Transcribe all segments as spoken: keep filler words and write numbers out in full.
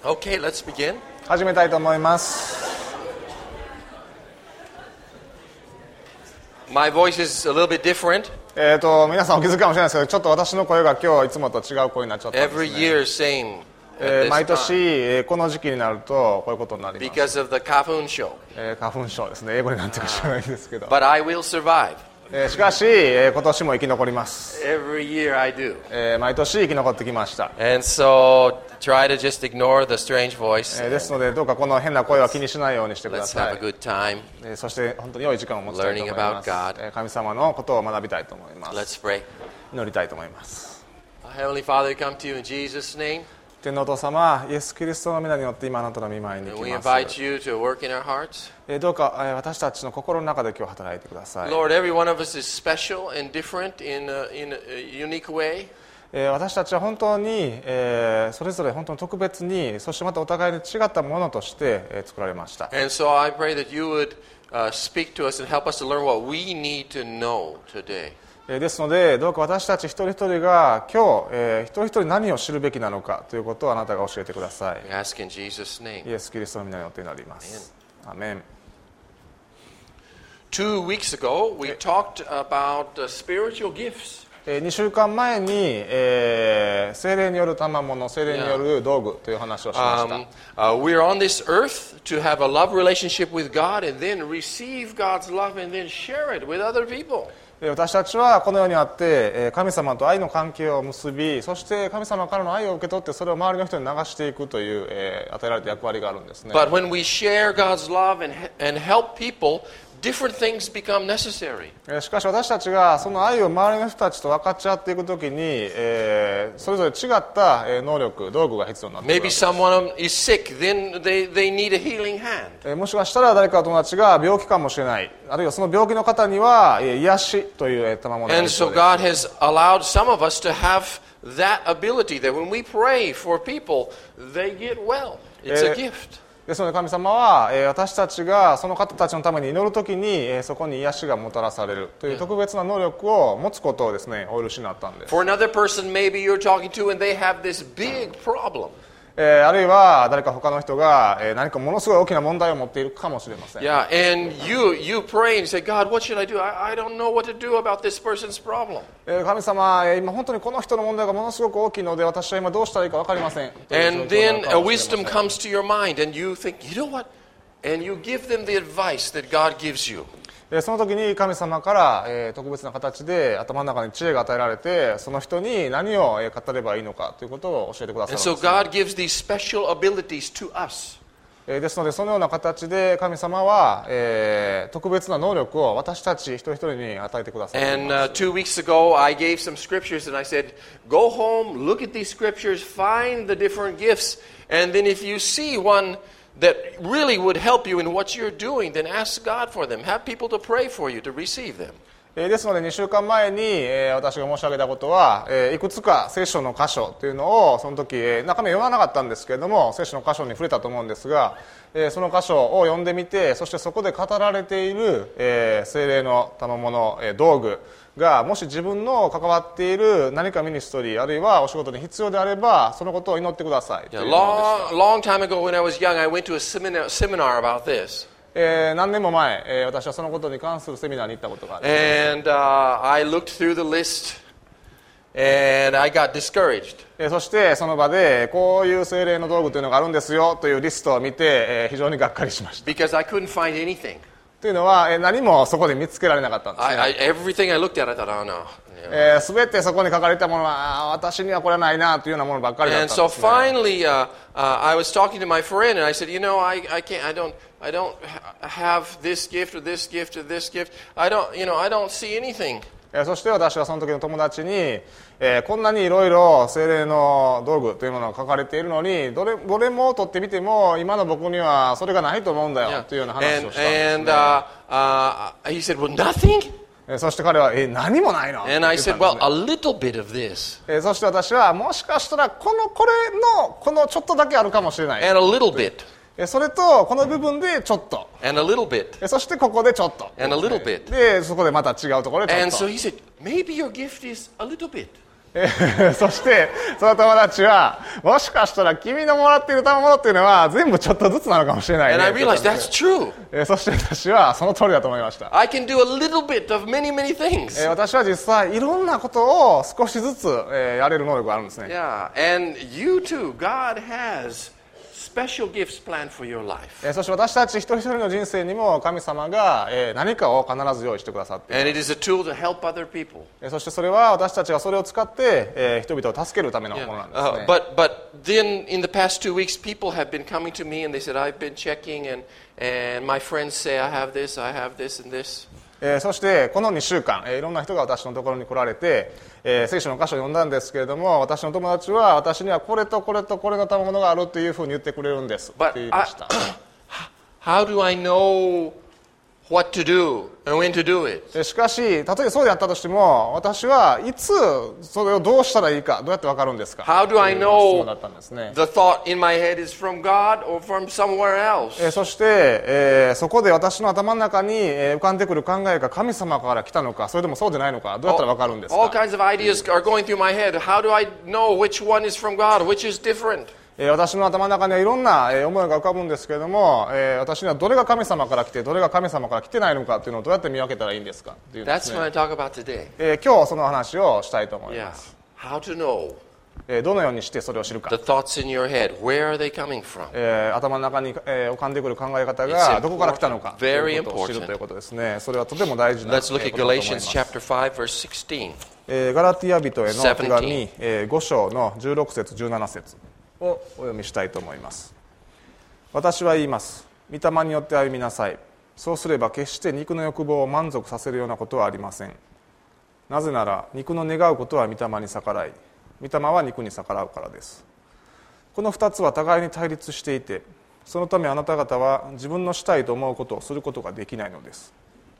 Okay, let's begin. 始めたいと思います。 My voice is a little bit different. えーと、皆さんお気づきかもしれないですけど、ちょっと私の声が今日いつもと違う声になっちゃったんです Every ね。 year, same え at ー毎 this 年、 time えーこの時期になるとこういうことになります。 because of the Kafun show. えー花粉症ですね。英語になんていうか知らないんですけど。 But I will survive. えーしかし、えー今年も生き残ります。 Every year I do. えー毎年生き残ってきました。 And so try to just ignore the strange voice. えーですので、どうかこの変な声は気にしないようにしてくだ Let's さ have a い。 good time. えーそして本当に良い時間を持ちたいと思います。 Learning about God. えー神様のことを学びたいと思います。 Let's pray. 祈りたいと思います。 Heavenly Father, we come to you in Jesus' name. 天のお父様、イエス・キリストの皆によって今あなたの御前に And 来 we ます。 invite you to work in our hearts. えーどうか、えー私たちの心の中で今日働いてください。 Lord, every one of us is special and different in a, in a unique way. えー私たちは本当に、えーそれぞれ本当に特別に、そしてまたお互いに違ったものとして、えー作られました。 And so I pray that you would uh, speak to us and help us to learn what we need to know today. えーですので、どうか私たち一人一人が今日、えー一人一人何を知るべきなのかということをあなたが教えてください。 We ask in Jesus' name. イエス・キリストの皆によって祈ります。アーメン。 Two weeks ago, we talked about uh, spiritual gifts. えーにしゅうかんまえに、えー聖霊による賜物、聖霊による道具という話をしました。 Um, uh, we're on this earth to have a love relationship with God and then receive God's love and then share it with other people. えー私たちはこの世にあって、えー神様と愛の関係を結び、そして神様からの愛を受け取ってそれを周りの人に流していくという、えー与えられた役割があるんですね。 But when we share God's love and, and help people, different things become necessary. えーしかし私たちがその愛を周りの人たちと分かち合っていくときに、えーそれぞれ違ったえー能力、道具が必要になってくるわけ Maybe です。 someone is sick, then they, they need a healing hand. えーもしかしたら誰かの友達が病気かもしれない、あるいはその病気の方にはえー癒しというえー賜物が And 必要 so です。 God has allowed some of us to have that ability that when we pray for people, they get well. It's a Eh, gift. ですので神様は、えー私たちがその方たちのために祈るときに、えーそこに癒しがもたらされるという特別な能力を持つことをですね、お許しになったんです。 For another person, maybe you're talking to and they have this big problem. えーあるいは誰か他の人が、えー何かものすごい大きな問題を持っているかもしれません。 Yeah, and you you pray and say, God, what should I do? I, I don't know what to do about this person's problem. えー神様、えー今本当にこの人の問題がものすごく大きいので私は今どうしたらいいか分かりません。という And 状況な then の a かもしれ wisdom ません。 comes to your mind and you think, you know what? And you give them the advice that God gives you. えーその時に神様から、えー特別な形で頭の中に知恵が与えられて、その人に何をえー語ればいいのかということを教えてくださる And んです、 so God gives these special abilities to us. えーですのでそのような形で神様は、えー特別な能力を私たち一人一人に与えてくださる。 And uh, two weeks ago, I gave some scriptures and I said, go home, look at these scriptures, find the different gifts, and then if you see one that really would help you in what you're doing, then ask God for them. Have people to pray for you to receive them. えーですのでにしゅうかんまえに、えー私が申し上げたことは、えーいくつか聖書の箇所というのをその時、えー中身は読まなかったんですけれども聖書の箇所に触れたと思うんですが、えーその箇所を読んでみて、そしてそこで語られている、えー聖霊の賜物、えー道具がもし自分の関わっている何かミニストリーあるいはお仕事に必要であればそのことを祈ってくださいと Yeah, いうものでした。 long, long time ago when I was young, I went to a seminar, seminar about this. えー何年も前、えー私はそのことに関するセミナーに行ったことがあります。 And uh, I looked through the list and I got discouraged. えーそしてその場でこういう聖霊の道具というのがあるんですよというリストを見て、えー非常にがっかりしました。 Because I couldn't find anything. というのは、えー何もそこで見つけられなかったんです I, I, ね。 everything I looked at, I thought, oh no. Yeah. えー、全てそこに書かれたものはあー私にはこれはないなというようなものばっかりだっ And たん so ですね。 finally, uh, uh, I was talking to my friend, and I said, you know, I, I can't, I don't, I don't ha- have this gift or this gift or this gift. I don't, you know, I don't see anything. えーそして私はその時の友達に、えーこんなにいろいろ聖霊の道具というものが書かれているのにどれどれも取ってみても今の僕にはそれがないと思うんだよ Yeah. というような話 And をしたんです and ね。 uh, uh, he said, well, nothing. えーそして彼はえー何もないのって言 And った I んです said, ね well, a little bit of this えーそして私はもしかしたらこのこれのこのちょっとだけあるかもしれない、 and a little bit えーそれとこの部分でちょっと、 and a little bit えーそしてここでちょっと and a little bit. でそこでまた違うところでちょ And っと so he said, maybe your gift is a little bit. えー、そしてその友達はもしかしたら君のもらっている賜物っていうのは全部ちょっとずつなのかもしれないね And I realized that's true. えー、そして私はその通りだと思いました、 I can do a little bit of many, many things. えー、私は実際いろんなことを少しずつ、えー、やれる能力があるんですね、 Yeah, and you too. God has special gifts planned for your life. えー、そして私たち一人一人の人生にも神様が、えー、何かを必ず用意してくださってい And ます it is a tool to help other people. えー、そしてそれは私たちがそれを使って、えー、人々を助けるためのものなんですね、 Uh, but but then in the past two weeks, people have been coming to me and they said, I've been checking and and my friends say I have this, I have this and this. えー、そしてこのにしゅうかん、えー、いろんな人が私のところに来られて、えー、聖書の箇所を読んだんですけれども、私の友達は私にはこれとこれとこれの賜物があるというふうに言ってくれるんですって But 言いました、 how do I know what to do and when to do it? えー、しかし、たとえそうであったとしても、私はいつそれをどうしたらいいか、どうやって分かるんですか How do I という質問 know だったんですね。 the thought in my head is from God or from somewhere else? えー、そして、えー、そこで私の頭の中にえー浮かんでくる考えが神様から来たのか、それともそうでないのか、どうやったら分かるんです All か。 kinds of ideas are going through my head. How do I know which one is from God, which is different? えー、私の頭の中にはいろんなえー思いが浮かぶんですけれども、えー、私にはどれが神様から来てどれが神様から来てないのかというのをどうやって見分けたらいいんですかっていうんで That's す what ね、 I talk about today. えー、今日その話をしたいと思い Yeah. ます、 How to know えー、どのようにしてそれを知るか、 the thoughts in your head. Where are they coming from? えー、頭の中に、えー浮かんでくる考え方 It's が important. どこから来たのかと Very いうことを知る important. ということですね。それはとても大事な Let's え look ー at ことだと思いま Galatians す。 chapter five, verse sixteen. えーガラティア人への手紙、 seventeen. えーご章のじゅうろく節じゅうなな節をお読みしたいと思います。私は言います。御霊によって歩みなさい。そうすれば決して肉の欲望を満足させるようなことはありません。なぜなら肉の願うことは御霊に逆らい、御霊は肉に逆らうからです。この二つは互いに対立していて、そのためあなた方は自分のしたいと思うことをすることができないのです。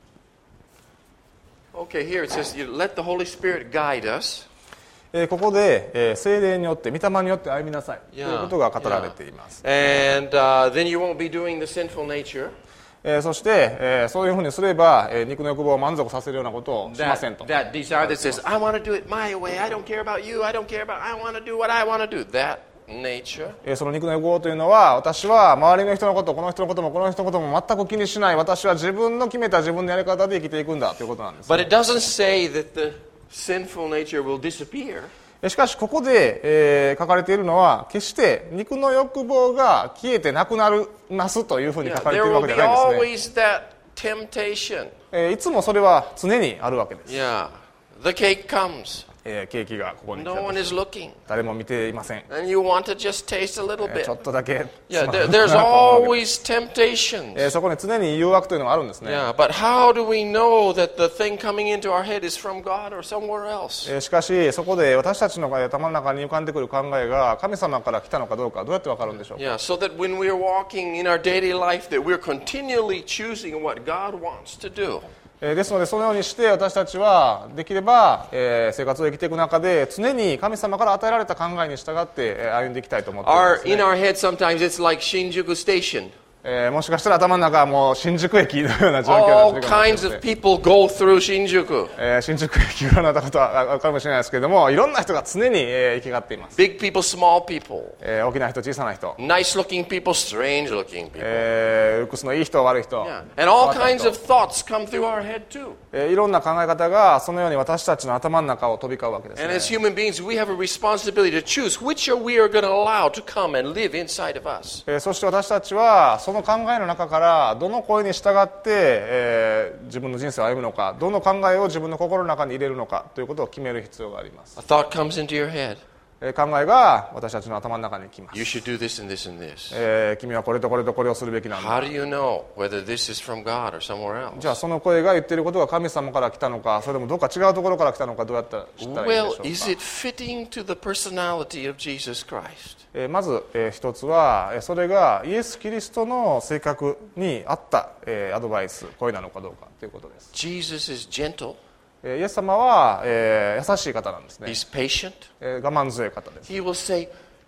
Okay, here it says, you let the Holy Spirit guide us. えーここで、えー聖霊によって御霊によって歩みなさいと Yeah, いうことが語られています、 And uh, then you won't be doing the sinful nature. えーそして、えーそういうふうにすれば、えー肉の欲望を満足させるようなことをしません That, と、 that desire that says, I want to do it my way. I don't care about you. I don't care about, I want to do what I want to do. That nature. えーその肉の欲望というのは、私は周りの人のこと、この人のこともこの人のことも全く気にしない、私は自分の決めた自分のやり方で生きていくんだということなんです、 But ね it doesn't say that the sinful nature will disappear. しかしここで、えー書かれているのは決して肉の欲望が消えてなくなりますというふうに Yeah, 書かれて there いるわ will け be じゃないんですね、 always that temptation. えーいつもそれは常にあるわけです、 Yeah. The cake comes. えーケーキがここに来た No と one is looking. 誰も見ていません、 And you want to just taste a little えー bit. ちょっとだけ Yeah, つまむ there, there's なと思うわけです always temptations. えーそこに常に誘惑というのがあるんですね、 Yeah, but how do we know that the thing coming into our head is from God or somewhere else? えーしかしそこで私たちの頭の中に浮かんでくる考えが神様から来たのかどうかどうやってわかるんでしょうか、 Yeah, so that when we're walking in our daily life that we're continually choosing what God wants to do. えーですのでそのようにして私たちはできれば、えー生活を生きていく中で常に神様から与えられた考えに従ってえー歩んでいきたいと思っていま Our, す、ね in our head sometimes it's like Shinjuku Station. えーもしかしたら頭の中はもう新宿駅のような状況にな All っているかもしれ kinds ま of せん、 people go through Shinjuku. えー新宿駅をご覧になったことはあるかもしれないですけれども、いろんな人が常に、えー行き交っています、 Big people, small people. えー大きな人小さな人、 Nice looking people, strange looking people. えールックスのいい人悪い人、 Yeah. And all 変わった人 kinds of thoughts come through our head too. えーいろんな考え方がそのように私たちの頭の中を飛び交うわけです、 And ね as human beings, we have a responsibility to choose which are we are going to allow to come and live inside of us. えーそして私たちはその考えの中からどの声に従って、えー自分の人生を歩むのか、どの考えを自分の心の中に入れるのかということを決める必要があります、 A thought comes into your head. えー考えが私たちの頭の中に来ます、 You should do this and this and this. えー君はこれとこれとこれをするべきなんだ。 How do you know whether this is from God or somewhere else? じゃあその声が言っていることが神様から来たのか、それともどっか違うところから来たのか、どうやったら知ったらいいんでしょ Well, うか。 is it fitting to the personality of Jesus Christ? えーまず、えー一つはえーそれがイエス・キリストの性格に合った、えーアドバイス、声なのかどうかということです。 Jesus is gentle. えーイエス様は、えー優しい方なんですね、 He's patient. えー我慢強い方です。 He will say,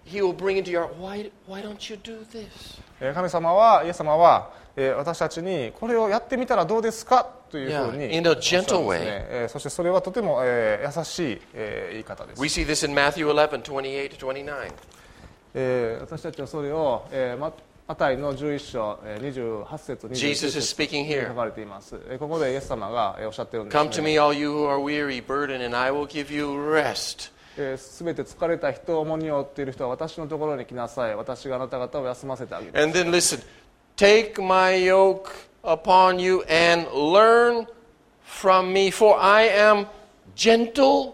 He will bring into your heart, why, why don't you do this? 神様は、イエス様は、えー、私たちにこれをやってみたらどうですかというふうに Yeah, in a gentle way. えー、そしてそれはとても、えー、優しい、えー、言い方です。 We see this in Matthew eleven, twenty-eight to twenty-nine. えー、私たちはそれを、えー、マタイのじゅういっ章にじゅうはち節にじゅうきゅう Jesus is 節 speaking に here. 書かれています。えー、ここでイエス様が、えー、おっしゃってるんです、ね。 Come to me, all you who are weary, burdened, and I will give you rest. すべて疲れた人、重荷を負っている人は私のところに来なさい。私があなた方を休ませてあげる。 And then listen, take my yoke upon you and learn from me, for I am gentle,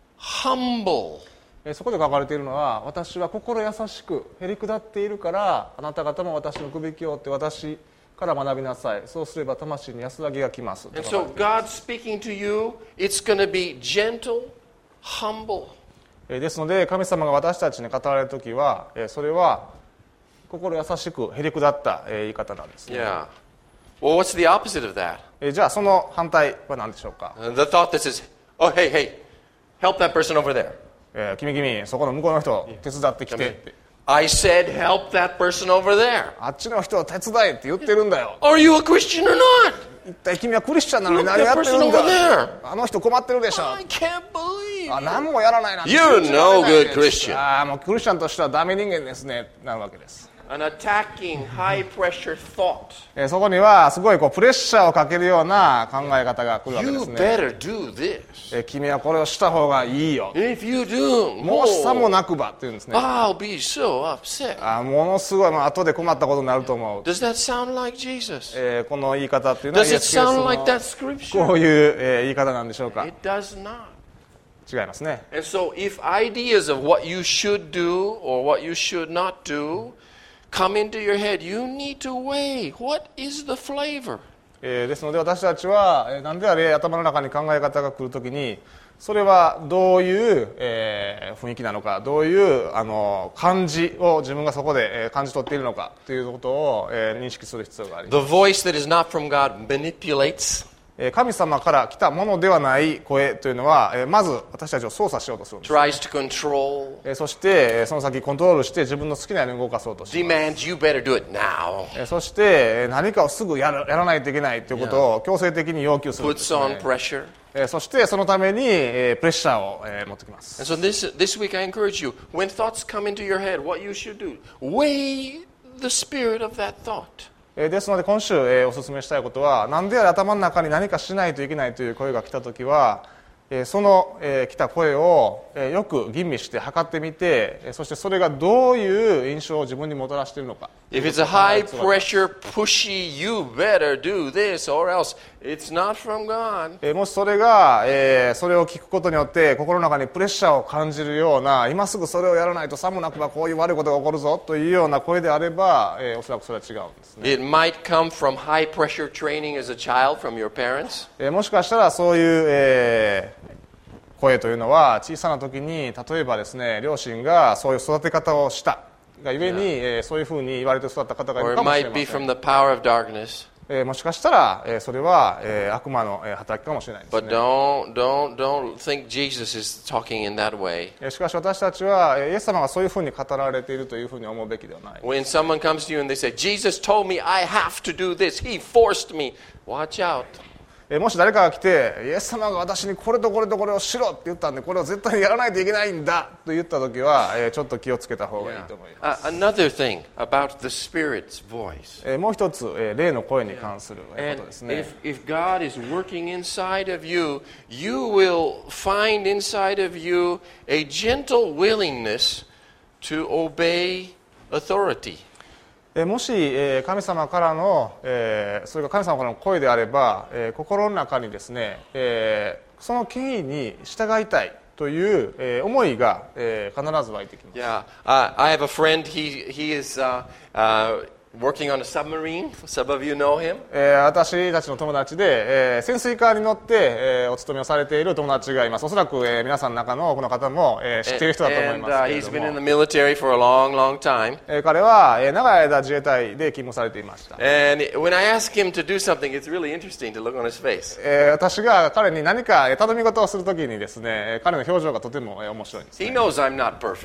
humble. そこで書かれているのは、私は心優しくへり下っているから、あなた方も私のくびきを追って私から学びなさい。そうすれば魂に安らぎが来ます。 And so God speaking to you, it's going to be gentle, humble. ですので神様が私たちに語られるときは、それは心優しくへり下った言い方なんですね。 Yeah. Well, what's the opposite of that? じゃあその反対は何でしょうか。 The thought that says, oh, hey, hey, help that person over there. えー、君君そこの向こうの人手伝ってきてって。 I said help that person over there. あっちの人を手伝えって言ってるんだよ。 Are you a Christian or not? 一体君はクリスチャンなのに Look 何や that ってる person んだ。 over there. あの人困ってるでしょ。 I can't believe あ、 you. 何もやらないなんて You're 信じられない no です good Christian. ああ、もうクリスチャンとしてはダメ人間ですねなるわけです。 An attacking, high-pressure thought. えー、そこにはすごいこうプレッシャーをかけるような考え方が来るわけで You すね。 better do this. えー、君はこれをした方がいいよ。 And if you do, もしさも oh, なくばっていうんですね。 I'll be so upset. あ、ものすごいもう後で困ったことになると思う。 Does that sound like Jesus? えー、この言い方っていうのは Does イエ it ス・キリスト sound の like that こ scripture? ういう、えー、言い方なんでしょうか。 It does not. 違いますね。 And so if ideas of what you should do or what you should not do come into your head, you need to weigh what is the flavor. えー、ですので私たちは、えー、何であれ頭の中に考え方が来るときにそれはどういう、えー、雰囲気なのかどういうあの感じを自分がそこで、えー、感じ取っているのかということを、えー、認識する必要があります。 The voice that is not from God manipulates. 神様から来たものではない声というのはまず私たちを操作しようとするんです。 Tries to control. そしてその先コントロールして自分の好きなように動かそうとします。 Demands you better do it now. そして何かをすぐやら、やらないといけないということを強制的に要求するんです、ね。 Puts on pressure. そしてそのためにプレッシャーを持ってきます。 And so this, this week I encourage you, when thoughts come into your head, what you should do, weigh the spirit of that thought. ですので今週お勧めしたいことは何であれ頭の中に何かしないといけないという声が来たときはその来た声をよく吟味して測ってみてそしてそれがどういう印象を自分にもたらしているのか。 If it's a high pressure, pushy, you better do this or else it's not from God. もしそれがそれを聞くことによって心の中にプレッシャーを感じるような今すぐそれをやらないとさもなくばこういう悪いことが起こるぞというような声であればおそらくそれは違うんですね。 It might come from high pressure training as a child from your parents. もしかしたらそういう、えー声というのは小さな時に例えばですね両親がそういう育て方をしたがゆえに、えー、そういうふうに言われて育った方がいるかもしれません。 Or it might be from the power of darkness. えー、もしかしたら、えー、それは、えー、悪魔の、えー、働きかもしれないですね。 But don't, don't, don't think Jesus is talking in that way. えー、しかし私たちは、えー、イエス様がそういうふうに語られているというふうに思うべきではない。 When someone comes to you and they say, Jesus told me I have to do this. He forced me. Watch out. もし誰かが来てイエス様が私にこれとこれとこれをしろって言ったんでこれを絶対にやらないといけないんだと言った時はちょっと気をつけた方がいいと思います。 Another thing about the Spirit's voice. もう一つ霊の声に関することですね。 If, if God is working inside of you, you will find inside of you a gentle willingness to obey authority. もし神様からのそれが神様からの声であれば心の中にですねその権威に従いたいという思いが必ず湧いてきます。 Yeah, uh, I have a friend. He he is uh, uh, working on a submarine. Some of you know him. 私たちの友達で潜水艦に乗ってお勤めをされている友達がいます。おそらく皆さんの中のこの方も知っている人だと思いますけれども。 And uh, he's been in the military for a long, long time. 彼は長い間自衛隊で勤務されていました。 And when I ask him to do something, it's really interesting to look on his face. 私が彼に何か頼み事をするときにですね、彼の表情がとても面白いんですね。 He knows I'm not perfect.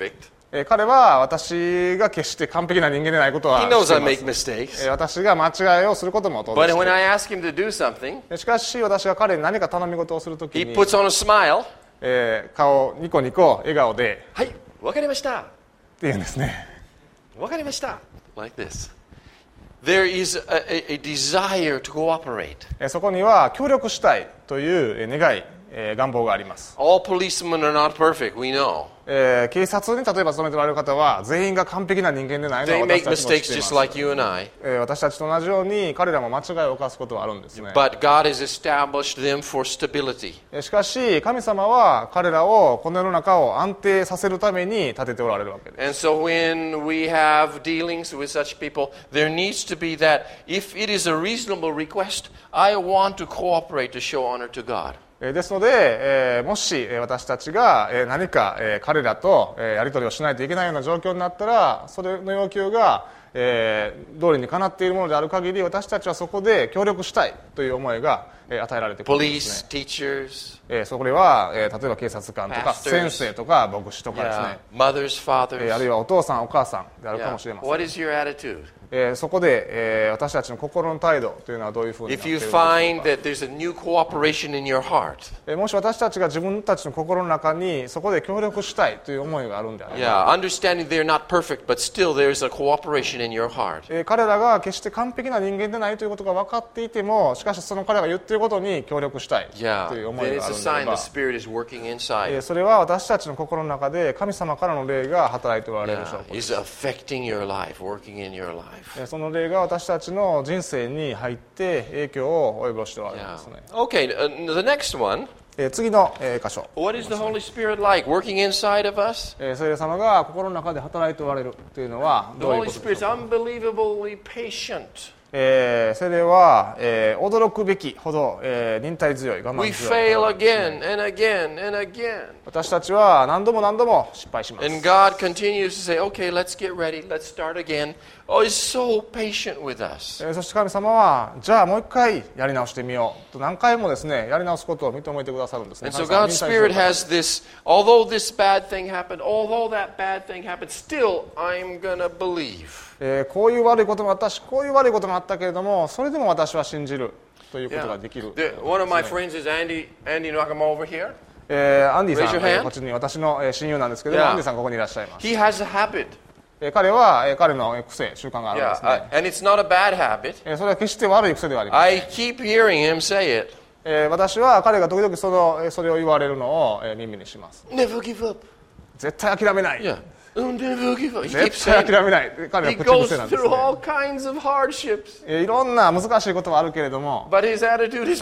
えー彼は私が決して完璧な人間でないことは He 知 knows って I います。 make mistakes. えー私が間違いをすることも当然 But 知ってい when ま I ask him to do something, す。しかし私が彼に何か頼み事をするとき he に、 puts on a smile. えー顔をニコニコ笑顔ではい、わかりました。 って言うんですね。 わかりました。Like this. There is a, a, a desire to cooperate. えーそこには協力したいというえー願い、えー願望があります。 All policemen are not perfect, we know. えー警察に例えば勤めておられる方は全員が完璧な人間でないの They は make 私たちも知 mistakes っていま just す。 like you and I. えー私たちと同じように彼らも間違いを犯すことはあるんですね。 But God has established them for stability. えーしかし神様は彼らをこの世の中を安定させるために立てておられるわけです。 And so when we have dealings with such people, there needs to be that if it is a reasonable request, I want to cooperate to show honor to God. えーですので、えーもしえー私たちがえー何かえー彼らとえーやり取りをしないといけないような状況になったら、それの要求がえー通りにかなっているものである限り、私たちはそこで協力したいという思いがえー与えられてくるんですね。 Police, teachers, えーそれはえー例えば警察官とか Pastors 先生とか牧師とかです yeah, ね、 mothers, えーあ fathers. るいはお父さんお母さんであるか Yeah. もしれません。 What is your attitude? えーそこで、えー私たちの心の態度というのはどういうふうになっ If ている you のでしょうか。 find that there's a new cooperation in your heart, えーもし私たちが自分たちの心の中にそこで協力したいという思いがあるんであれば、 yeah, understanding they're not perfect, but still there's a cooperation in your heart. えー彼らが決して完璧な人間でないということが分かっていても、しかしその彼らが言っていることに協力したい Yeah, という思 then いが it's あ a るんであれ sign ば、 the Spirit is working え inside. ーそれは私たちの心の中で神様からの霊が働いておられる証 Yeah, 拠です is affecting your life, working in your life. えーその霊が私たちの人生に入って影響を及ぼしておられるん Yeah. ですね。 Okay, uh, the next one. えー次のえー箇所、 What is the Holy Spirit like? Working inside of us? えー聖霊様が心の中で働いておられるというのは The どういう Holy ことでしょ Spirit's うか。 unbelievably patient. えー聖霊は、えー驚くべきほど、えー忍耐強い、我慢 We 強い fail 方ですね。 again and again and again. 私たちは何度も何度も失敗します。 And God continues to say, okay, let's get ready, let's start again. Oh, He's so patient with us. えーそして神様はじゃあもう一回やり直してみようと何回もですねやり直すことを認めてくださるんですね。 And so 神様は God's 忍耐強い Spirit 方 has this, although this bad thing happened, although that bad thing happened, still I'm going to believe. えーこういう悪いこともあったしこういう悪いこともあったけれども、それでも私は信じるということ Yeah. ができる。 The, one of my friends is Andy, Andy Nakama over here. えーアンディさ Raise ん、 your hand. えーこっちに私のえー親友なんですけども、 Yeah. アンディさんここにいらっしゃいます。 He has a habit. えー彼は、えー彼のえー癖習慣があるん Yeah, ですね。 uh, and it's not a bad habit. えーそれは決して悪い癖ではありません。 I keep hearing him say it. えー私は彼が時々そのえーそれを言われるのをえー耳にします。 Never give up. 絶対諦めない。 Yeah. Oh, never give up. He keeps 絶対 saying 諦めない。彼 it. は He 口 goes 癖なんです through ね。 all kinds of hardships. えーいろんな難しいことはあるけれども、 But his attitude is,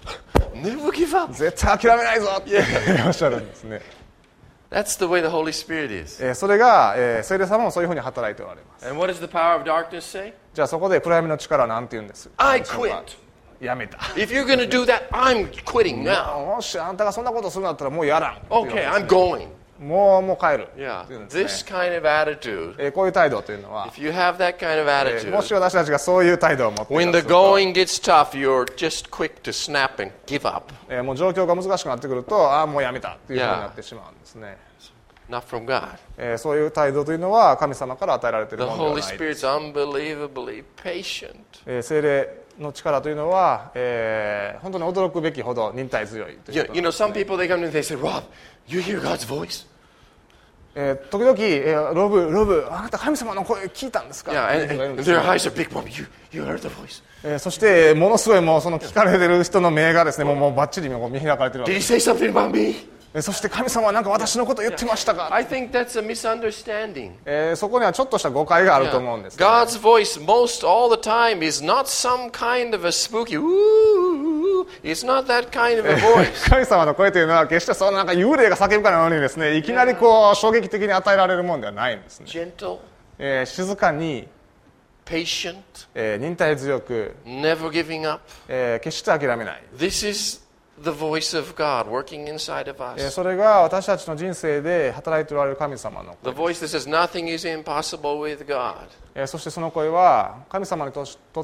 never give up. 絶対諦めないぞっておっしゃるんですね。 That's the way the Holy Spirit is. えーそれが、えー聖霊様もそういうふうに働いておられます。 And what does the power of darkness say? じゃあそこで暗闇の力は何て言うんです I でしょうか quit. やめた。 If you're going to do that, I'm quitting now. もしあんたがそんなことするんだったらもうやらんっていうわけ Okay, です I'm going. もうもう帰る Yeah. っていうんですね。 This kind of attitude, えーこういう態度というのは、 if you have that kind of えーもし attitude, 私たちがそういう態度を持ってい when た the とすると、 going gets tough, you're just quick to snap and give up. えーもう状況が難しくなってくると、ああもうやめたっていうふうになってしまうんですね。 Not from God. えーそういう態度というのは神様から与えられている The もので Holy はないです。 Spirit's unbelievably patient. えー聖霊の力というのは、えー本当に驚くべきほど忍耐強いという You, こと you know, some people, they come to me and they say, Rob, you hear God's voice? えー時々、えーロブ、ロブ、あなた神様の声聞いたんですか Yeah, っていう and, 人がいるん and ですね their eyes are big. Rob, you, you heard the voice. えーそしてものすごいもうその聞かれてる人の目がですねもうもうバッチリこう見開かれてるわけ Did で he す。 say something about me? えーそして神様は何か私のこと言ってましたか、 I think that's a misunderstanding. えーそこにはちょっとした誤解があると思うんですけど、 God's voice most all the time is not some kind of a spooky, ooh, it's not that kind of a voice. 神様の声というのは決してそのなんか幽霊が叫ぶかのようにですねいきなりこう衝撃的に与えられるものではないんですね。 Gentle, えー静かに、 patient, えー忍耐強く、 never giving up. えー決して諦めない。 This is the voice of God working inside of えー us. それが私たちの人生で働いておられる神様の The 声、 voice that says nothing is impossible with God. えーそしてその声は神様にととって、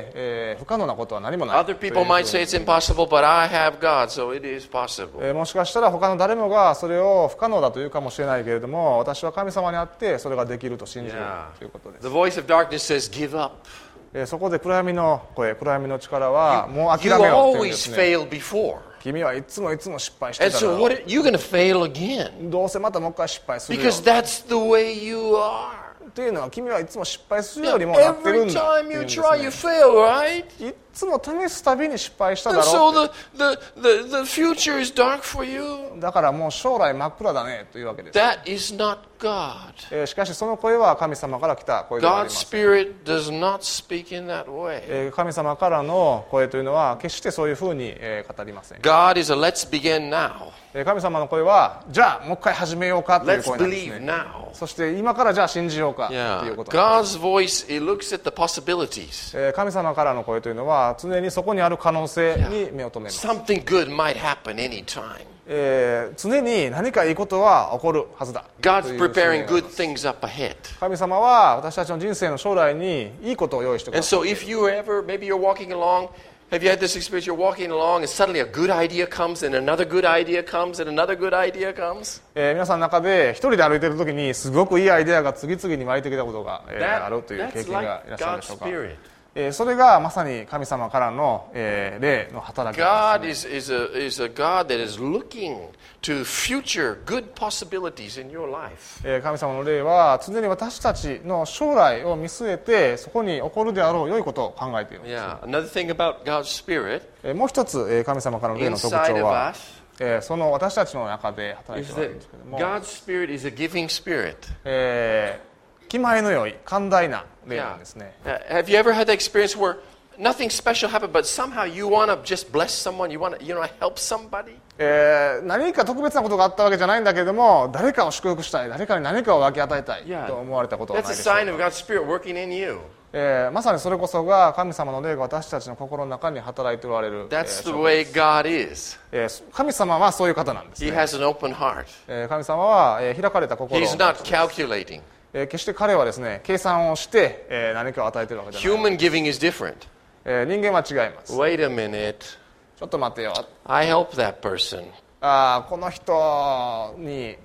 えー不可能なことは何もない Other people might say it's impossible, but I have God, so it is possible. えーもしかしたら他の誰もがそれを不可能だというかもしれないけれども、私は神様にあってそれができると信じる Yeah. ということです The。voice of darkness says, give up. えーそこで暗闇の声、暗闇の力はもう You 諦めようっていうんで always すね。 failed before. 君はいつもいつも失敗して And ただ so ろ what, you're going to fail again う。どうせまたもう一回失敗するよ。 because that's the way you are. というのは君はいつも失敗するようにもうなってる Every んだって time いうん you です try, you ね。 fail, right? いつも試すたびに失敗しただ And ろ so うっ the, the, the, the future is dark for you. て。だからもう将来真っ暗だねというわけです。 That is not God. えーしかしその声は神様から来た声ではあり God's ません。 Spirit does not speak in that way. えー神様からの声というのは決してそういうふうにえー語りません。 God is a let's begin now. えー神様の声はじゃあもう一回始めようかという Let's 声なんです believe ね。 now. そして今からじゃあ信じようかという Yeah. ことなんです。 God's voice, it looks at the possibilities. えー神様からの声というのは常にそこにある可能性に目を留めます。 Something good might happen anytime. えー常に何かいいことは起こるはずだ。 God's という信 preparing 念があり good ます。 things up ahead. 神様は私たちの人生の将来にいいことを用意してくだ And さい。 so if you ever, maybe you're walking along, have you had this experience? You're walking along and suddenly a good idea comes and another good idea comes and another good idea comes? えー皆さんの中で一人で歩いているときにすごくいいアイデアが次々に湧いてきたことが、えー That, あるという経 that's 験が like いらっしゃるで God's しょうか。 Spirit. えーそれがまさに神様からの、えー霊の働きなんです God is, is, a, is a God that is looking to future good possibilities in your life. えー神様の霊は常に私たちの将来を見据えてそこに起こるであろう良いことを考えているんです。 Yeah. Another thing about God's Spirit えーもう一つ、えー神様からの霊の特 inside 徴 of は、 us えーその私たちの中で働い is ておられる that んですけども、 God's Spirit is a giving spirit. えー気前の良い寛大な霊なんですね。 Uh, Have you ever had that experience where nothing special happened, but somehow you want to just bless someone, you want to, you know, help somebody? えー何か特別なことがあったわけじゃないんだけれども、誰かを祝福したい、誰かに何かを分け与えたい Yeah. と思われたことは That's ない a でしょう sign か。 of God's Spirit working in you. えーまさにそれこそが神様の霊が私たちの心の中に働いておられる、えー That's the way God is. えー神様はそういう方なんです He ね。 has an open heart. えー神様は、えー開かれた心を持 He's った not 方です calculating. えー決して彼はですね計算をして、えー何かを与えているわけじゃない、 Human giving is different. えー人間は違います。 Wait a minute. ちょっと待ってよ、 I helped that person あーこの人に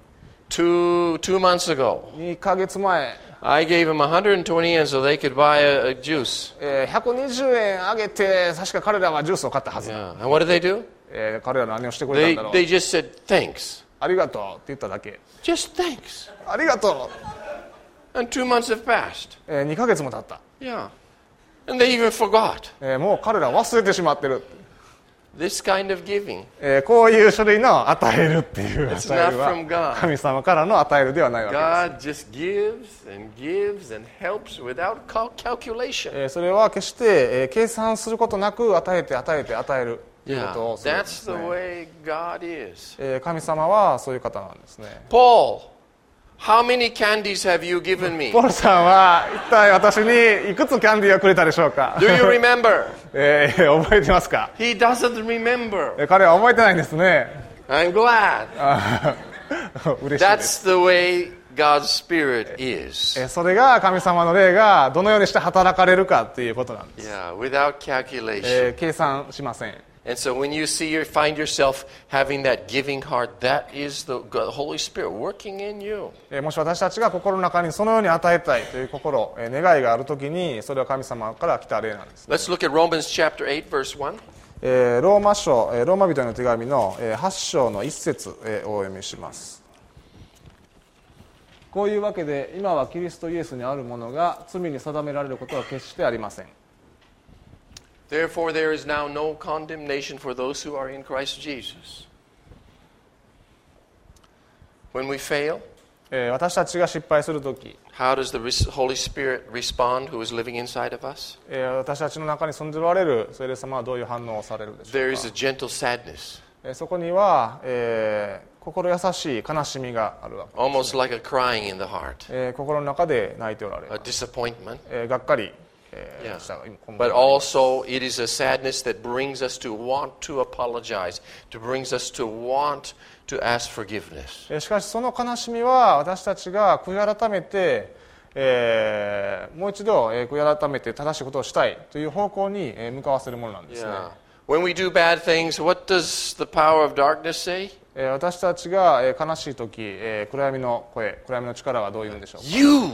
two two months ago. にかげつまえ、 I gave them one hundred twenty yen so they could buy a, a juice. えーひゃくにじゅうえんあげて確か彼らはジュースを買ったはずだ、 Yeah. And what did they do? えー彼らは何をしてくれたん They だろう、 they just said thanks. ありがとうって言っただけ、 Just thanks. ありがとう、 And two months have passed. えーにかげつも経った、 Yeah. And they even forgot. えーもう彼らは忘れてしまってる、 This kind of giving. えーこういう種類の与えるっていう It's 与える not from は God. 神様からの与えるではないわけです。 God just gives and gives and helps without cal- calculation. えーそれは決して、えー計算することなく与えて与えて与えるというこ Yeah. とをするんで That's す the ね。 way God is. えー神様はそういう方なんですね。 Paul, how many candies have you given me? ポールさんは一体私にいくつキャンディーをくれたでしょうか。 Do you remember? えー覚えてますか。 He doesn't remember. えー彼は覚えてないんですね。 I'm glad. あー嬉しいです That's the way God's Spirit is. えーそれが神様の霊がどのようにして働かれるかっていうことなんです。 Yeah, without calculation. えー計算しません。 And so when you see or find yourself having that giving heart, that is the God- the Holy Spirit working in you. えーもし私たちが心の中にそのように与えたいという心、えー願いがあるときにそれは神様から来た霊なんです。 Let's look at Romans chapter eight, verse one. えーローマ書、えーローマ人への手紙のえーはち章の一節えーをお読みします。こういうわけで今はキリストイエスにあるものが罪に定められることは決してありません。 Therefore, there is now no condemnation for those who are in Christ Jesus. When we fail, えー私たちが失敗するとき、 how does the res- Holy Spirit respond who is living inside of us? えー私たちの中に住んでおられる聖霊様はどういう反応をされるでしょ There う is か。 a gentle sadness, えーそこには、えー心優しい悲しみがあるわけです。 almost like a crying in the heart, えー心の中で泣いておられ a る、 disappointment, えーがっかり、え Yeah. したが今 But also, it is a sadness that brings us to want to apologize, to brings us to want to ask forgiveness. しかしその悲しみは私たちが悔い改めて、えーもう一度、えー悔い改めて正しいことをしたいという方向に、えー向かわせるものなんですね。 Yeah. When we do bad things, what does the power of darkness say? えー私たちが、えー悲しい時、えー暗闇の声、暗闇の力はどう言うんでしょうか。 You!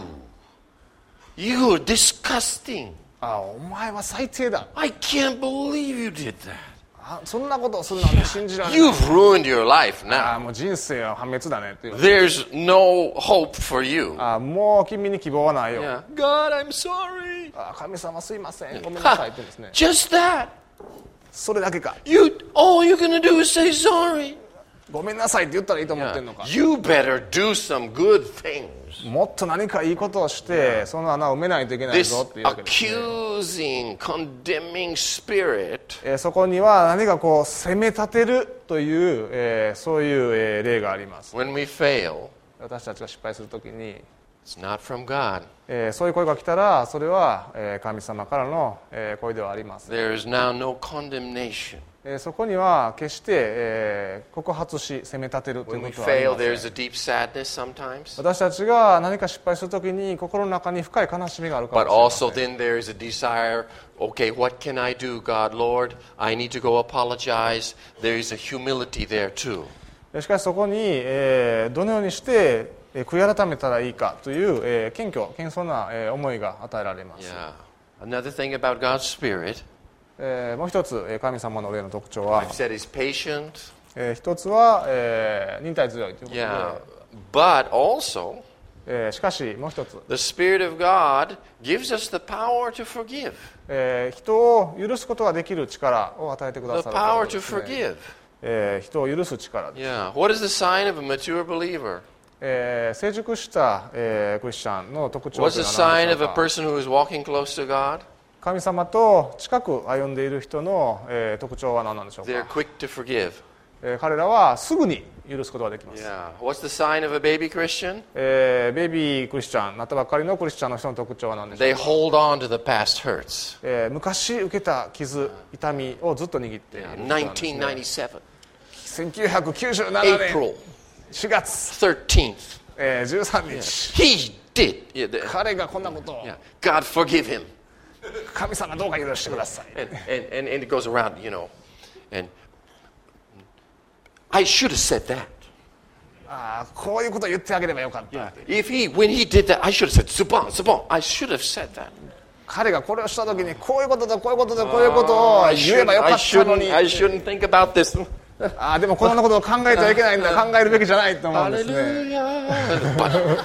You're disgusting. あ、お前は最低だ。 I can't believe you did that. あ、そんなことをするなんて信じられない。 You've ruined your life あ、 now. もう人生は破滅だねっていう。 There's no hope for you. あ、もう君に希望はないよ。 Yeah. God, I'm sorry. あ、神様すいません、ごめんなさいって言うんですね。 Just that. それだけか。 You, all you're going to do is say sorry. ごめんなさいって言ったらいいと思って Yeah. んのか。 You better do some good things. もっと何かいいことをしてその穴を埋めないといけない This ぞっていうわけですね。 accusing, condemning spirit えーそこには何かこう責め立てるという、えーそういう、えー例があります。 when we fail, 私たちが失敗するときに、 it's not from God. えーそういう声が来たらそれは、えー神様からの、えー声ではあります。 There is now no condemnation. えーそこには決して、えー告発し責め立てるとい When う we ことはあり fail, ません。 there's a deep sadness sometimes. 私たちが何か失敗するときに心の中に深い悲しみがあるかも But しれません。 also then there is a desire, okay, what can I do, God, Lord? I need to go apologize. There is a humility there too. しかしそこに、えーどのようにしてえー悔い改めたらいいかという、えー謙虚謙遜な、えー思いが与えられます。 Yeah. Another thing about God's Spirit, えーもう一つ、えー神様の霊の特徴は I've、said is patient. えー一つは、えー忍耐強いということで、 Yeah. But also, えーしかしもう一つ、 the Spirit of God gives us the power to forgive. えー人を許すことができる力を与えてくだ The さるという power こと to ですね。 forgive. えー人を許す力です。 Yeah. What is the sign of a mature believer? えー成熟した、えークリスチャンの特徴と What's いう the のは sign 何 of で a しょうか。 person who is walking close to God? 神様と近く歩んでいる人の、えー特徴は何なんでしょう They're か。 quick to forgive. えー彼らはすぐに許すことができます。 Yeah. What's the sign of a baby Christian? えーベイビークリスチャンなったばっかりのクリスチャンの人の特徴は何でしょう They か。 hold on to the past hurts. えー昔受けた傷痛みをずっと握っている Yeah. 人なんですね。 nineteen ninety-seven, せんきゅうひゃくきゅうじゅうななねん April しがつ、 thirteenth. えーじゅうさんにち、 He did. Yeah, the- 彼がこんなことを yeah. God forgive him. 神様どうか許してください。 And, and, and, and it goes around, you know. And I should have said that. あーこういうことを言ってあげればよかった。 If he, when he did that, I should have said, Subon, Subon, I should have said that. 彼がこれをした時にこういうこととこういうこととこういうことを I 言え shouldn't, ばよか I ったのに shouldn't, I shouldn't think about this. あーでもこんなことを考えてはいけないんだ考えるべきじゃないと思うんですね。 Hallelujah. But-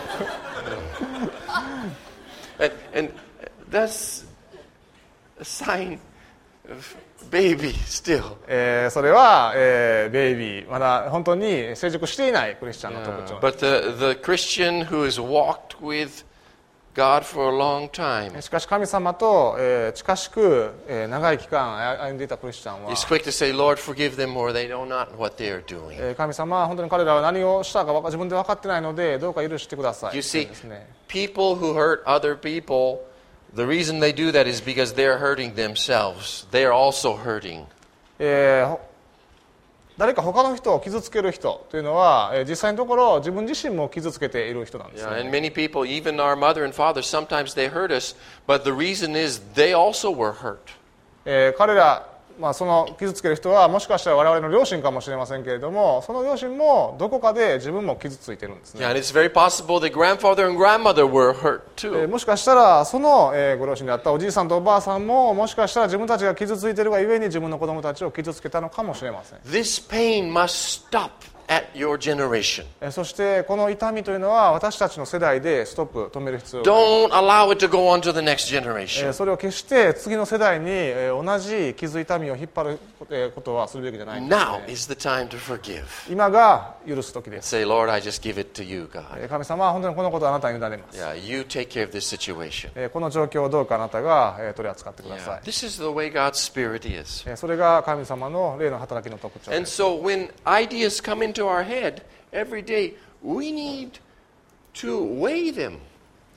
and, and that's a sign of baby still. えーそれは、えーベイビーまだ本当に成熟していないクリスチャンの特徴 But the, the Christian who has walked with God for a long time しかし神様と、えー近しく、えー長い期間歩んでいたクリスチャンは、 is quick to say, Lord, forgive them, or they know not what they are doing. えー神様は本当に彼らは何をしたかわか自分で分かってないのでどうか許してください You see, ですね。 people who hurt other people, the reason they do that is because they're hurting themselves. They're also hurting. えーほ誰か他の人を傷つける人というのは、えー実際のところ自分自身も傷つけている人なんです Yeah, ね。 and many people, even our mother and father, sometimes they hurt us, but the reason is they also were hurt. えー彼ら、まあ、その傷つける人はもしかしたら我々の両親かもしれませんけれどもその両親もどこかで自分も傷ついてるんですね。 Yeah, and it's very possible that grandfather and grandmother were hurt えー too. もしかしたらその、えーご両親であったおじいさんとおばあさんももしかしたら自分たちが傷ついているがゆえに自分の子供たちを傷つけたのかもしれません。 This pain must stop at your generation. えーそしてこの痛みというのは私たちの世代でストップ止める必要があります。 Don't allow it to go on to the next え generation. ーそれを決して次の世代にえー同じ傷痛みを引っ張るえーことはするべきじゃないんです、 Now ね。 is the time to forgive. 今が許す時です。 Say, Lord, I just give it to you, え God. ー神様は本当にこのことをあなたに委ねます。 Yeah, you take care of this situation. えーこの状況をどうかあなたがえー取り扱ってくださ Yeah, い。 this is the way God's Spirit is. えーそれが神様の霊の働きの特徴 And です。 so when ideas come into our head every day, we need to weigh them.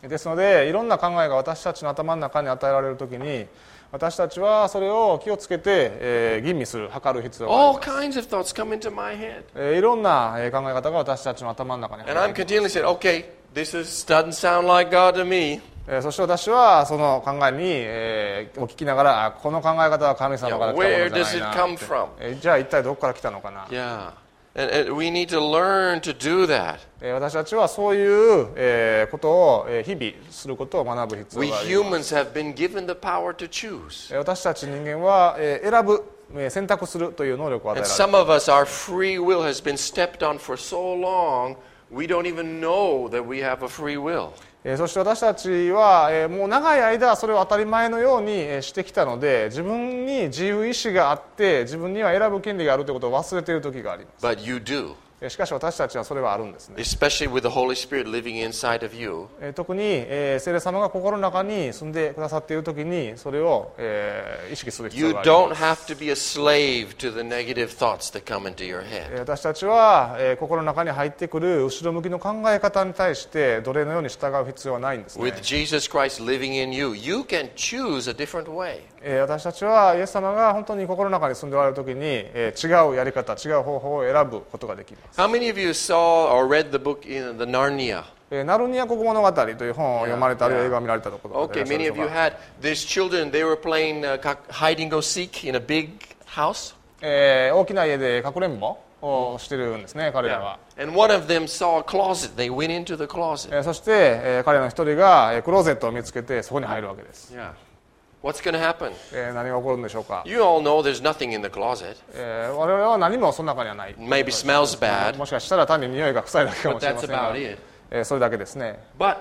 ですのでいろんな考えが私たちの頭の中に与えられるときに私たちはそれを気をつけて、えー、吟味する、測る必要があ All ります。 kinds of thoughts come into my head. えーいろんなえー考え方が私たちの頭の中に入 And I'm っています。 continually saying, okay, this is, doesn't sound like God to me. えーそして私はその考えに、えーを聞きながら、あこの考え方は神様から来たものじゃない Yeah, where does it な come って、 from? えーじゃあ一体どこから来たのかな、 Yeah. And, and we need to learn to do that. えー私たちはそういう、えーことを、えー日々することを学ぶ必 We 要があります。 humans have been given the power to choose. えー私たち人間は、えー選ぶ、えー選択するという能力を与え And られ some of us, our free will has been stepped on for so long, we don't even know that we have a free will. えーそして私たちは、えーもう長い間それを当たり前のようにえーしてきたので自分に自由意志があって自分には選ぶ権利があるということを忘れている時があります。 But you do, えーしかし私たちはそれはあるんですね。 especially with the Holy Spirit living inside of you. えー特に、えー聖霊様が心の中に住んでくださっている時にそれを、えー意識する必 You 要があります。 don't have to be a slave to the negative thoughts that come into your えー head. 私たちは、えー心の中に入ってくる後ろ向きの考え方に対して奴隷のように従う必要はないんですね。 With Jesus Christ living in you, you can choose a different way. えー私たちはイエス様が本当に心の中に住んでおられる時に、えー違うやり方違う方法を選ぶことができます。 How many of you saw or read the book in the Narnia? えーナルニア国物語という本を読まれた、 Yeah, あるいは映画を見られたことがあり Okay, ますで many しょ of う you か。 had these children, they were playing uh, hide and go seek in a big house. えー大きな家でかくれんぼをしてるんですね、彼らは。 And one of them saw a closet. They went into the closet. えーそして、えー彼らの一人がえークローゼットを見つけてそこに入るわけです。 Yeah. What's going to happen? えー何が起こるんでしょうか。 You all know there's nothing in the closet. えー我々は何もその中にはない。 Maybe smells bad, もしかしたら単に匂いが臭いだけか but もしれま that's せんが about、it. えーそれだけですね。 But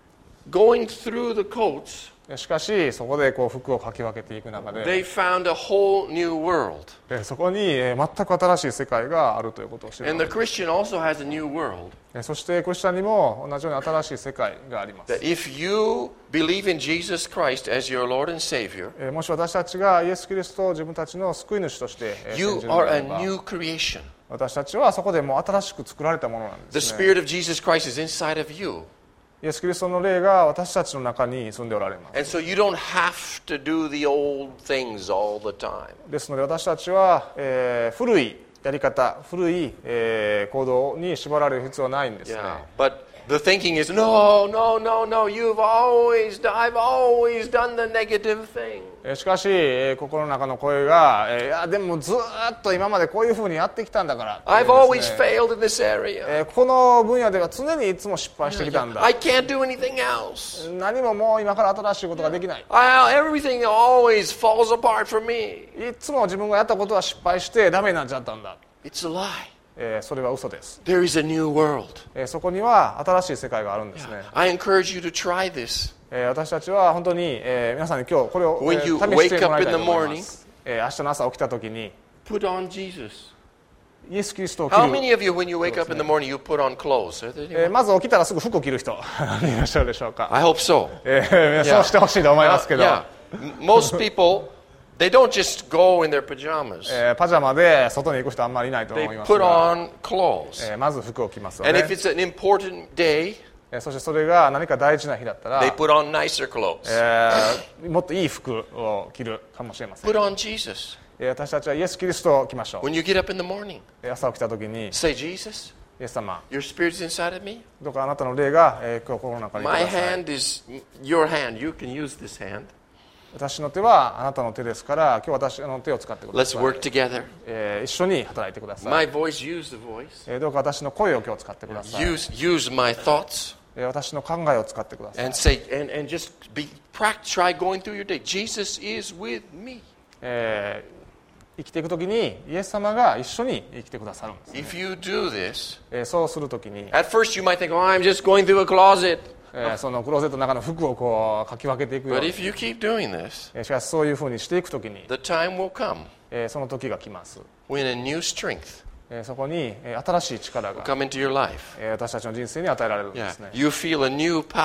going through the coats, しかしそこでこう服をかき分けていく中で、 they found a whole new world. えーそこにえー全く新しい世界があるということを知る And わ the けです。 Christian also has a new world. えーそしてクリスチャンにも同じように新しい世界があります。 That if you believe in Jesus Christ as your Lord and Savior, えーもし私たちがイエス・キリストを自分たちの救い主としてえー you 信じるの are であ a れば、 new creation. 私たちはそこでもう新しく作られたものなん The ですね。 Spirit of Jesus Christ is inside of you. イエス・キリストの霊が私たちの中に住んでおられます。 And so you don't have to do the old things all the time. ですので私たちは、えー古いやり方、古い、えー行動に縛られる必要はないんですね。 Yeah. But the thinking is, no, no, no, no, you've always, I've always done the negative thing. えーしかし、えー心の中の声が、えーいやでもずーっと今までこういうふうにやってきたんだからっていう I've です always ね、 failed in this area. えーこの分野では常にいつも失敗してきたんだ。 I can't do anything else. 何ももう今から新しいことができない。 I, everything always falls apart for me. いつも自分がやったことは失敗してダメになっちゃったんだ。 It's a lie. えーそれは嘘です。 There is a new world. えーそこには新しい世界があるんですね。 I encourage you to try this. えー私たちは本当に、えー皆さんに今日これを、え When you ー試してもらいたいと思い wake up ま in the す。えー明日の朝起きた時に Put on Jesus. イエス・キリストを着 How る。 many of you, when you wake up in the morning, you put on clothes? Are there えー anyone? まず起きたらすぐ服を着る人いらっしゃるでしょうか。 I hope so. えーそうしてほしいと思いますけ Uh, ど、 yeah. M- Most people, they don't just go in their pajamas. えーパジャマで外に行く人あんまりいないと思 They います put が、 on clothes. えーまず服を着ますよ And ね if。it's an important day, えーそしてそれが何か大事な日だったら、 they put on nicer clothes. えーもっといい服を着るかもしれません。 Put on Jesus. えー私たちはイエス・キリストを着ましょう。 When you get up in the morning, えー朝起きた時に、イ say, Jesus, エス様、 your spirit's inside of me. どうかあなたの霊が、えー心の中にいてく My ださい。 hand is your hand. You can use this hand. 私の手はあなたの手ですから今日私の手を使ってくだ Let's さい、 work together. えー一緒に働いてください、 My voice, use the voice. えーどうか私の声を今日使ってください、 Use, use my thoughts. えー私の考えを使ってください、 And say, and, and just be, practice, try going through your day. Jesus is with me. えー生きていくときにイエス様が一緒に生きてくださるんです、 If you do this, えーそうするときに、 at first you might think, oh, I'm just going through a closet. えーそのクローゼットの中の服をこうかき分けていくよう But に、 if you keep doing this, えーしかしそういうふうにしていくときに、 the time will come えーその時が来ます、 when a new strength えーそこに、えー新しい力 will が、 come into your life. えー私たちの人生に与えられるんで Yeah. すね、 You feel a new power.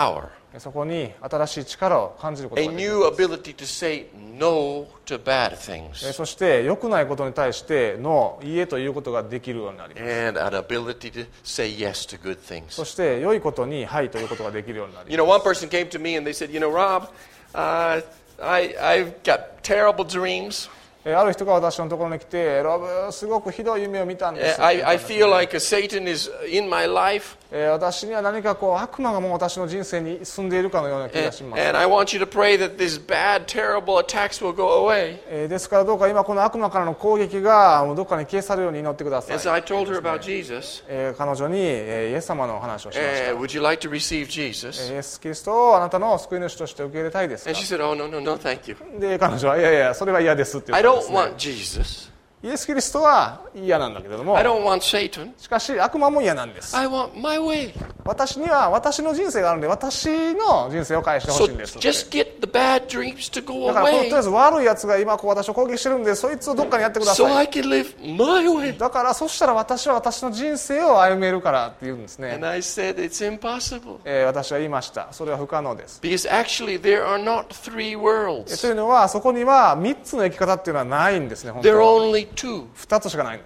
そこに新しい力を感じることが A できる new ability to say no to bad え things. そして良くないことに対してノー、いいえということができるようになります And an ability to say yes to good そ things. して良いことにはいということができるようになり You ま know, one person came to me and they said, you know, Rob, uh, I, I've got terrible dreams. すえある人が私のところに来てロブすごくひどい夢を見たんです I, I feel like Satan is in my life. え私には何かこう悪魔がもう私の人生に住んでいるかのような気が And, します and I want you to pray that these bad, terrible attacks will go away. えーですからどうか今この悪魔からの攻撃がもうどっかに消え去るように祈ってください And so I told her about Jesus. えー彼女に、えーイエス様の話をしました Uh, would you like to receive Jesus? イエス・キリストをあなたの救い主として受け入れたいですか And she said, oh, no, no, no, thank you. で彼女はいやいやそれは嫌ですって言 I ったんです don't ね want Jesus. イエス・キリストは嫌なんだけれども I don't want Satan. しかし悪魔も嫌なんです I want my way. 私には私の人生があるので私の人生を返してほ So しいんですって just get the bad dreams to go だからこのとりあえ away ず悪いやつが今こう私を攻撃してるんでそいつをどっかにやってくだ so さい I can live my way. だからそしたら私は私の人生を歩めるからって言うんですね And I said, it's impossible. えー私は言いましたそれは不可能です Because actually, there are not three え worlds. というのはそこにはみっつの生き方っていうのはないんですね本当 There are は only two. ふたつしかないんです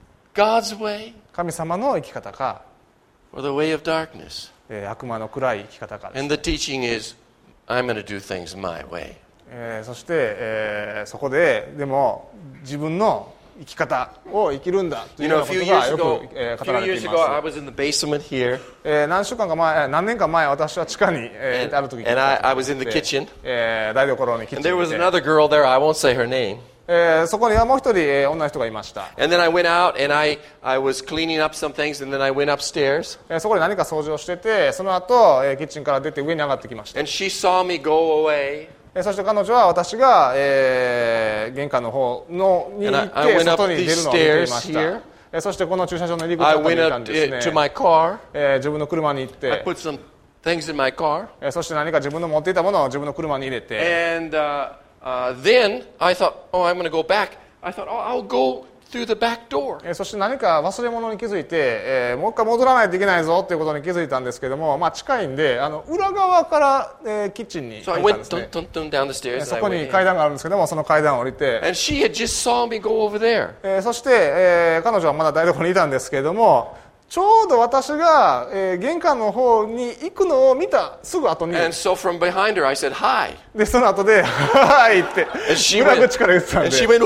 God's way 神様の生き方か、 or the way of darkness. えー悪魔の暗い生き方かです And the teaching is, I'm going to do things my way. えーそして、えーそこででも自分の生き方を生きるんだとい You うよ know, う a な few ことが years よ ago, く、えー a 語 few られて years い ago, ま I す、 was in the basement here, えー何週間か前えー何年か前私は地下に、えー and, ある時に and I, I was in the kitchen, えー台所にキッ and チン there に was いて another girl there. I won't say her name. えーそこにはもう一人、えー女の人がいました And then I went out and I, I was cleaning up some things, and then I went upstairs, えーそこで何か掃除をしててその後、えーキッチンから出て上に上がってきました、 and she saw me go away. えーそして彼女は私が、えー玄関の方のに行 And っ I- I て went up 外に出るのを見ていま these した stairs here. えーそしてこの駐車場の入り口 I のところ went にいた up んです uh, ね to my car. えー自分の車に行っ I て、 put some things in my car. えーそして何か自分の持っていたものを自分の車に入れて、 And uh, uh, then I thought, oh, I'm going to go back. I thought, oh, I'll go through the back door. えーそして何か忘れ物に気づいて、えーもう一回戻らないといけないぞということに気づいたんですけども、まあ、近いんであの裏側から、えーキッチンに So 入 I ったんで went すね dun, dun, dun, down the えー stairs. そ And, こ I に went 階 in. 段があるんですけどもその階段を降りて、 And she had just saw me go over there. えーそして、えー彼女はまだ台所にいたんですけれどもちょうど私が、えー玄関の方に行くのを見たすぐ後に And so from behind her, I said, hi. でその後で「はい」って she 裏 went- 口から言ってたん And で she went,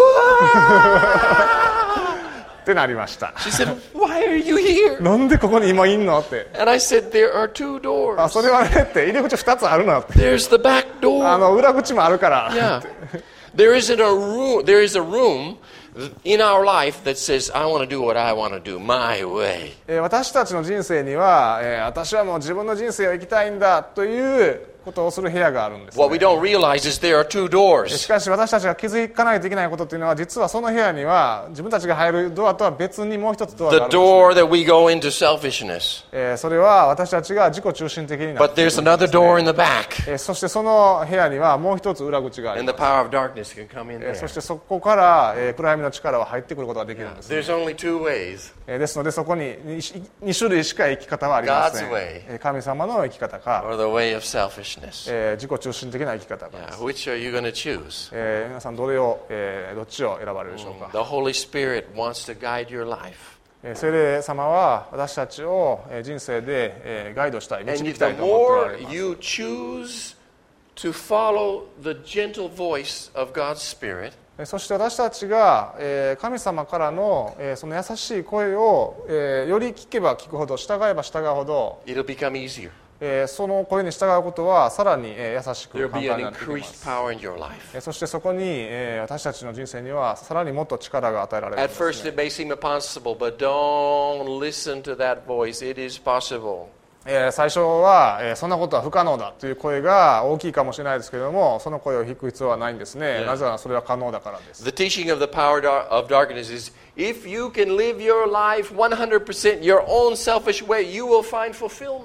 Wah! ってなりました She said, why are you here? なんでここに今いんのって And I said, there are two あ doors. それはねって入り口ふたつあるのって There's the back あ door. の裏口もあるから Yeah. There isn't a room, there is a room in our life that says, I want to do what I want to do, my way. えー私たちの人生には、えー私はもう自分の人生を生きたいんだということをする部屋があるんです、ね What we don't realize is there are two し doors. かし私たちが気づかないといけないことっていうのは実はその部屋には自分たちが入るドアとは別にもう一つドア The があるんです、ね door that we go into selfishness. えーそれは私たちが自己中心的になっ But ている there's another door in the back. えーそしてその部屋にはもう一つ裏口があり And ま the power of darkness can come in す、えー there. そしてそこから、えー暗闇の力は入ってくることができるんです、 There's only two ways. えーですのでそこにに種類しか生き方はありません、 God's way. えー神様の生き方か、 Or the way of selfishness. えー自己中心的な生き方かで Yeah, す、 which are you going to choose? えー皆さんどれを、えーどっちを選ばれるでしょうか、 The Holy Spirit wants to guide your life. えー聖霊様は私たちをえー人生でえーガイドしたい And 導 the きたいと思っておら more れます、 you choose to follow the gentle voice of God's Spirit, えーそして私たちがえー神様からのえーその優しい声をえーより聞けば聞くほど従えば従うほど it'll become easier. えーその声に従うことはさらにえー優しく There'll 簡 be 単 an になってきま increased す、 power in your life. えーそしてそこにえー私たちの人生にはさらにもっと力が与えられるん At です、ね first, it may seem impossible, but don't listen to that voice. It is possible. えー最初は、えーそんなことは不可能だという声が大きいかもしれないですけれどもその声を引く必要はないんですね、 Yeah. なぜならそれは可能だからです、 The teaching of the power dar- of darkness is if you can live your life one hundred percent your own selfish way, you will find fulfillment.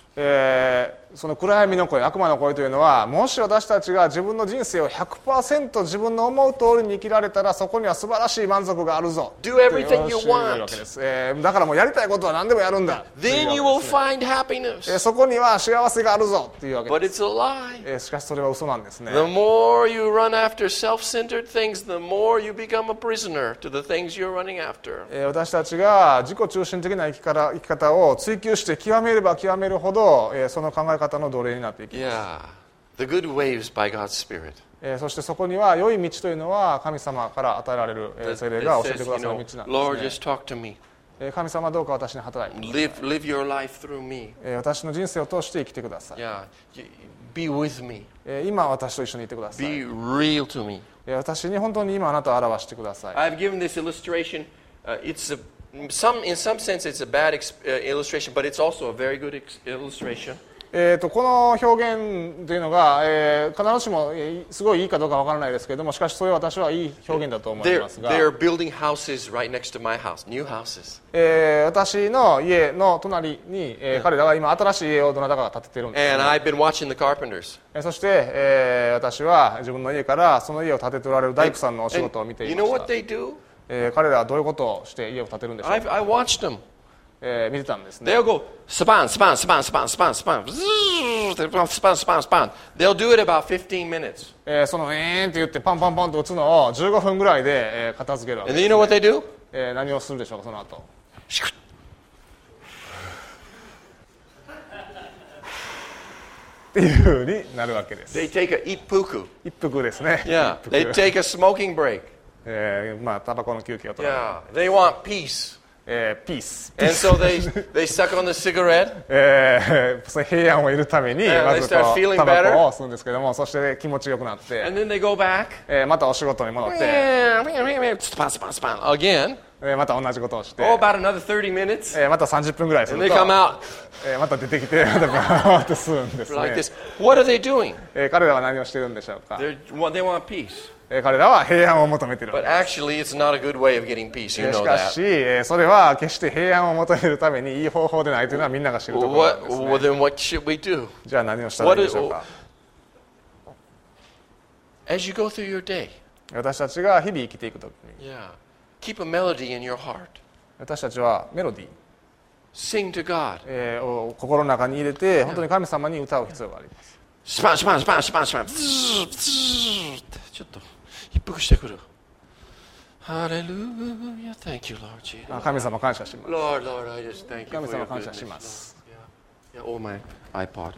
えー、その暗闇の声、悪魔の声というのは、もし私たちが自分の人生を ひゃくパーセント 自分の思う通りに生きられたら、そこには素晴らしい満足があるぞ。 Do everything you と教えているわけです、えー、だからもうやりたいことは何でもやるんだ。 Then you will find happiness. えー、そこには幸せがあるぞというわけ But です。 it's a lie. えー、しかしそれは嘘なんですね。 The more you run after self-centered things, the more you become a prisoner to the things you're running after. えー、私たちが自己中心的な生き方、生き方を追求して極めれば極めるほど、えー、その考え方の奴隷になっていきます。 Yeah. The good ways by God's Spirit. えー、そしてそこには良い道というのは神様から与えられる、えー、 That, 聖霊 that が教えて says, くだ you さる know, 道なん Lord, です just ね。 talk to me. えー、神様どうか私に働いてください。 Live, live your life through me. えー、私の人生を通して生きてください。 Yeah. Be with me. えー、今私と一緒にいてください。 Be real to me. えー、私に本当に今あなたを表してください。 I've given this illustration. Uh, it's a, some, in some sense, it's a bad ex, uh, illustration, but it's also a very good ex, illustration. えー、とこの表現というのが、えー、必ずしも、えー、すごいいいかどうかわからないですけれども、しかしそれは私はいい表現だと思い They're, ますが、 they're building houses right next to my house, new houses. えー、私の家の隣に、えー、彼らが今新しい家をどなたかが建てているんです、ね。 And I've been watching the carpenters. えー、そして、えー、私は自分の家からその家を建てておられる大工さんのお仕事を見てい You ま know し what た。 they do? えー、彼らはどういうことをして家を建てるんでしょう I've, か。 I watched them. えー、見てたんですね。 They'll go span, span, span, span, span, span, span, span, span. They'll do it about fifteen minutes. えー、そのえーんって言ってパンパンパンと打つのをじゅうごふんぐらいで、えー、片付けるわけ And で then す、 you ね。 know what they do? えー、何をするでしょうかその後。っていうふうになるわけです。 They take a ippuku. 一服ですね。 Yeah. 一服 They take a smoking break. えー、まあタバコの休憩を取る。 Yeah. They want peace. えー、ピース。 And so they, they suck on the cigarette. えー、その平安を得るために Yeah, ま they ず start こ feeling うタバ better. コを吸うんですけども、そして気持ちよくなって、 And then they go back. えー、またお仕事に戻って、 Span, span, span. Again. えー、また同じことをして、 Oh, about another thirty minutes. えー、またさんじゅっぷんぐらいす And る they と、 come out えー、また出てきてまたバーッと吸うんです like ね。 this. What are they doing? えー、彼らは何をしているんでしょうか。 They're, well, they want peace. えー、彼らは平安を求めているわ But けです。 actually, it's not a good way of getting peace. え You ー、し know か that. し、えー、それは決して平安を求めるためにいい方法でないというのはみんなが知るところなん What, ですね。 well, then what should we do? じゃあ何をしたらいいでしょうか。 As you go through your day, 私たちが日々生きていくときに、 yeah, keep a melody in your heart. 私たちはメロディー、 Sing to God. えー、を心の中に入れて本当に神様に歌う必要があります。 Span, span, span, span, span. ちょっと一服してくる。Hallelujah. Thank you, Lord Jesus. あ、神様感謝します。 Lord, Lord, I just thank you 神 for 様 your 感謝し goodness. ます。 Yeah. Yeah. Oh, my iPod.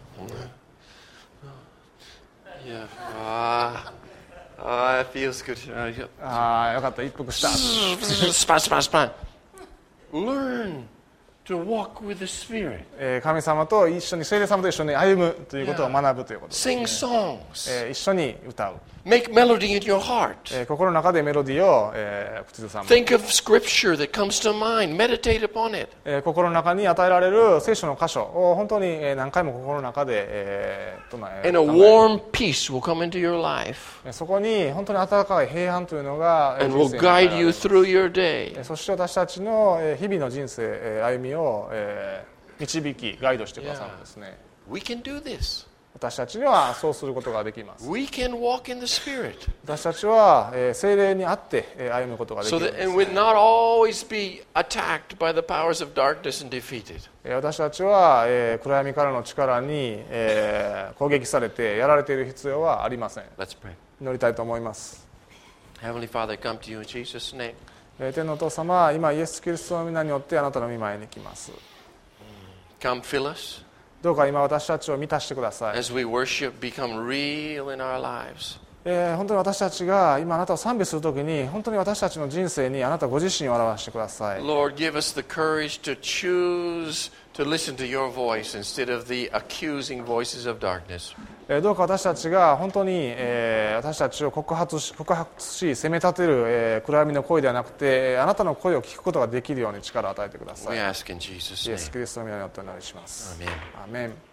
Yeah. Ah, ah, it feels good. Uh, yeah. ああ、よかった、一服した。 Span, span, span. Learn to walk with the Spirit. えー、神様と一緒に、聖霊様と一緒に歩むということを学ぶということです、 Sing songs. えー、一緒に歌う、 Make melody in your heart. えー、心の中でメロディーを、えー、口ずさむ、 Think of scripture that comes to mind. Meditate upon it. えー、心の中に与えられる聖書の箇所を本当に、えー、何回も心の中で、えー、唱え And a 考える warm peace will come into your life えーそこに本当に温かい平安というのが、えー and will 人生に与えら guide れ you る through your day. えーそして私たちの、えー日々の人生、えー歩みを、えー導きガイドしてくださるんですね。 We can do this. 私たちにはそうすることができます。 We can walk in the Spirit. 私たちは、えー聖霊にあって、えー歩むことができ So るん that です and would not always be attacked by the powers of darkness and defeated. えー私たちは、えー暗闇からの力に、えー攻撃されてやられている必要はありません。 Let's pray. 祈りたいと思います。 Heavenly Father, I come to you in Jesus' name. えー天のお父様、今イエス・キリストの皆によってあなたの御前に来ます。 Come fill us どうか今私たちを満たしてください。 as we worship, become real in our lives. えー本当に私たちが今あなたを賛美するときに本当に私たちの人生にあなたご自身を表してください。 Lord, give us the courage to choose to listen to your voice instead of the accusing voices of darkness. えーどうか私たちが本当に、えー私たちを告発し、告発し責め立てる、えー暗闇の声ではなくてあなたの声を聞くことができるように力を与えてくださ We い。 ask in Jesus' イエス・ name. キリストの皆によってお祈りします。 Amen. アーメン。